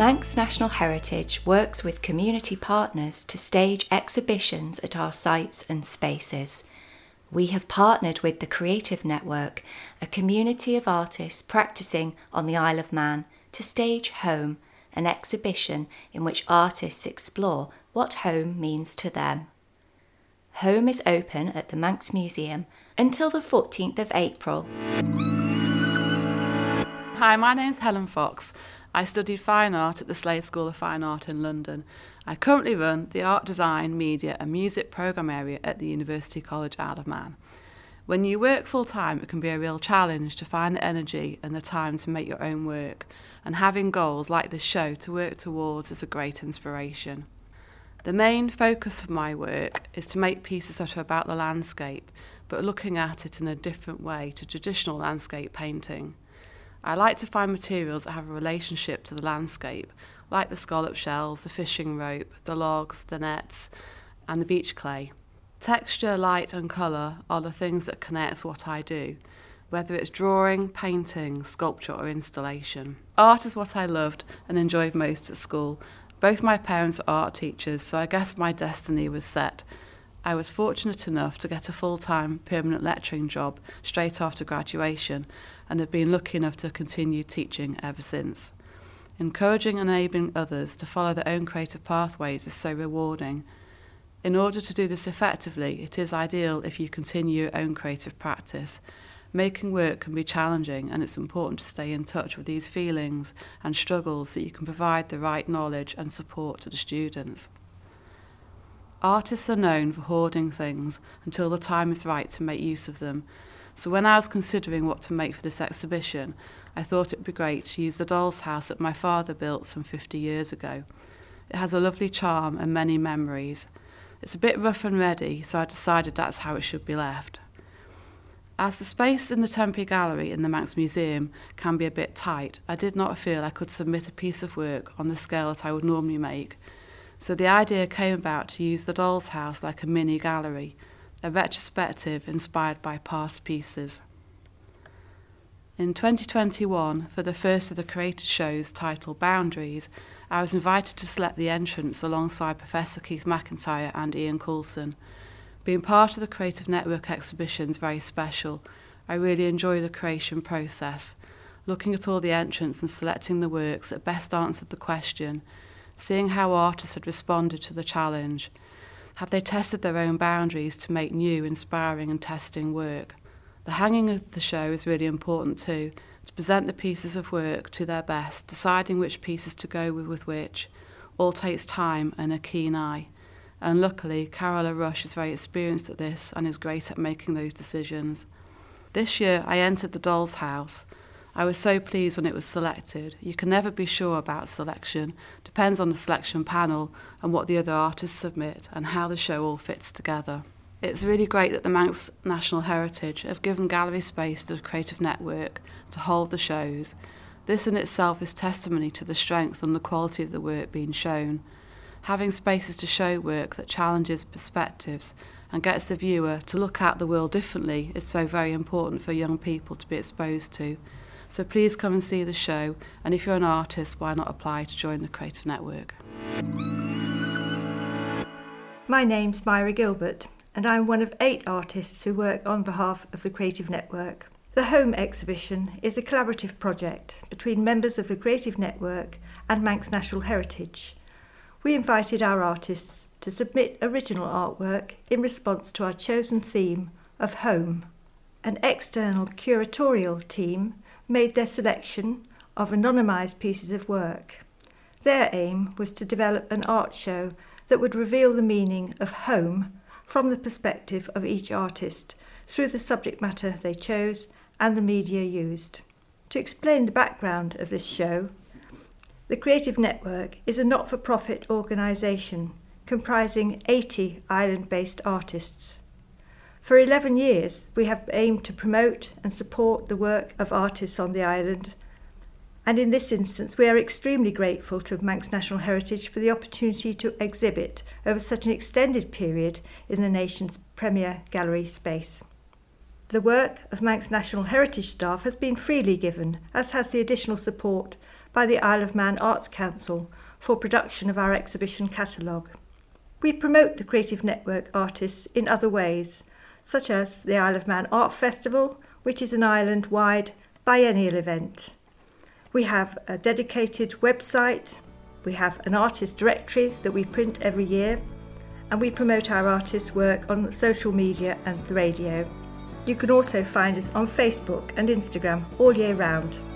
Manx National Heritage works with community partners to stage exhibitions at our sites and spaces. We have partnered with the Creative Network, a community of artists practising on the Isle of Man, to stage Home, an exhibition in which artists explore what home means to them. Home is open at the Manx Museum until the 14th of April. Hi, my name's Helen Fox. I studied fine art at the Slade School of Fine Art in London. I currently run the Art Design, Media and Music programme area at the University College Isle of Man. When you work full-time, it can be a real challenge to find the energy and the time to make your own work, and having goals like this show to work towards is a great inspiration. The main focus of my work is to make pieces that are about the landscape, but looking at it in a different way to traditional landscape painting. I like to find materials that have a relationship to the landscape, like the scallop shells, the fishing rope, the logs, the nets, and the beach clay. Texture, light and colour are the things that connect what I do, whether it's drawing, painting, sculpture or installation. Art is what I loved and enjoyed most at school. Both my parents are art teachers, so I guess my destiny was set. I was fortunate enough to get a full-time permanent lecturing job straight after graduation and have been lucky enough to continue teaching ever since. Encouraging and enabling others to follow their own creative pathways is so rewarding. In order to do this effectively, it is ideal if you continue your own creative practice. Making work can be challenging, and it's important to stay in touch with these feelings and struggles so you can provide the right knowledge and support to the students. Artists are known for hoarding things until the time is right to make use of them. So when I was considering what to make for this exhibition, I thought it would be great to use the doll's house that my father built some 50 years ago. It has a lovely charm and many memories. It's a bit rough and ready, so I decided that's how it should be left. As the space in the Temporary Gallery in the Manx Museum can be a bit tight, I did not feel I could submit a piece of work on the scale that I would normally make. So the idea came about to use the doll's house like a mini gallery, a retrospective inspired by past pieces. In 2021, for the first of the created shows titled Boundaries, I was invited to select the entrance alongside Professor Keith McIntyre and Ian Coulson. Being part of the Creative Network exhibition is very special. I really enjoy the creation process, looking at all the entrants and selecting the works that best answered the question, seeing how artists had responded to the challenge. Had they tested their own boundaries to make new, inspiring and testing work? The hanging of the show is really important too, to present the pieces of work to their best, deciding which pieces to go with which. All takes time and a keen eye. And luckily, Carola Rush is very experienced at this and is great at making those decisions. This year I entered the doll's house. I was so pleased when it was selected. You can never be sure about selection. Depends on the selection panel and what the other artists submit and how the show all fits together. It's really great that the Manx National Heritage have given gallery space to the Creative Network to hold the shows. This in itself is testimony to the strength and the quality of the work being shown. Having spaces to show work that challenges perspectives and gets the viewer to look at the world differently is so very important for young people to be exposed to. So please come and see the show, and if you're an artist, why not apply to join the Creative Network? My name's Myra Gilbert, and I'm one of 8 artists who work on behalf of the Creative Network. The Home exhibition is a collaborative project between members of the Creative Network and Manx National Heritage. We invited our artists to submit original artwork in response to our chosen theme of home. An external curatorial team made their selection of anonymised pieces of work. Their aim was to develop an art show that would reveal the meaning of home from the perspective of each artist through the subject matter they chose and the media used. To explain the background of this show, the Creative Network is a not-for-profit organisation comprising 80 island-based artists. For 11 years, we have aimed to promote and support the work of artists on the island, and in this instance we are extremely grateful to Manx National Heritage for the opportunity to exhibit over such an extended period in the nation's premier gallery space. The work of Manx National Heritage staff has been freely given, as has the additional support by the Isle of Man Arts Council for production of our exhibition catalogue. We promote the Creative Network artists in other ways, such as the Isle of Man Art Festival, which is an island-wide biennial event. We have a dedicated website, we have an artist directory that we print every year, and we promote our artists' work on social media and the radio. You can also find us on Facebook and Instagram all year round.